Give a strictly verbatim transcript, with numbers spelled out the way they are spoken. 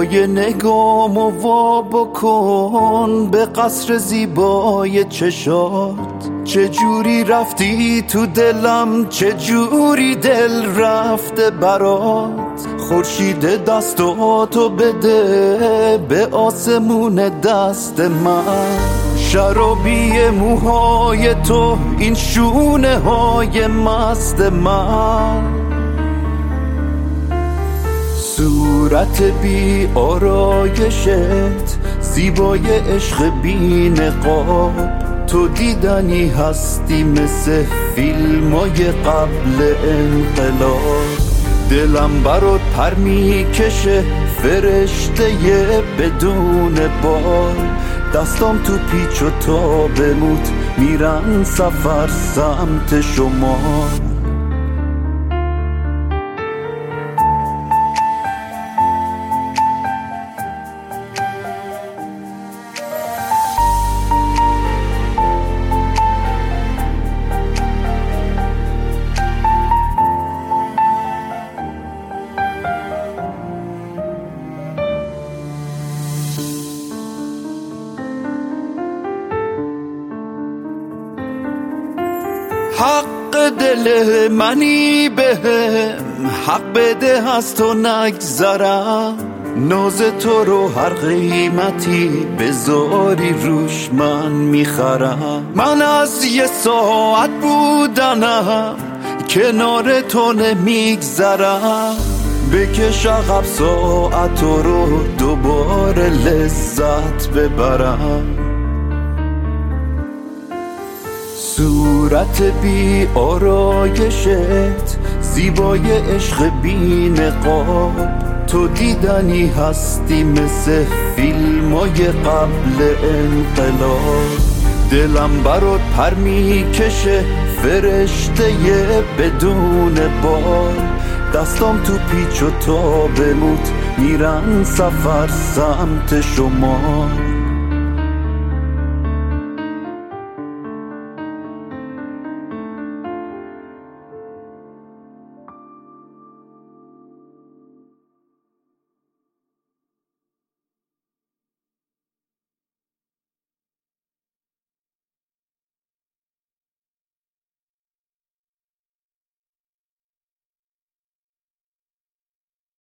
پای نگامو وا بکن به قصر زیبای چشات. چه جوری رفتی تو دلم، چه جوری دل رفته برات. خورشید دستاتو بده به آسمون دست من. شرابی موهای تو، این شونه های مست من. صورت بی آرایشت، زیبای عشق بی نقاب. تو دیدنی هستی مثل فیلمای قبل انقلاب. دلم برات پر میکشه فرشته بدون بال. دستام تو پیچ و تابموت میرن سفر سمت شمال. حق دل منی بهم، حق بده از تو نگذرم. ناز تو رو هر قیمتی بذاری روش من میخرم. من از یه ساعت بودنم کنار تو نمیگذرم. بکش عقب ساعت رو دوباره لذت ببرم. صورت بی آرایشت، زیبای عشق بی نقاب. تو دیدنی هستی مثل فیلمای قبل انقلاب. دلم برات پر میکشه فرشته بدون بال. دستام تو پیچ و تابموت میرن سفر سمت شمال.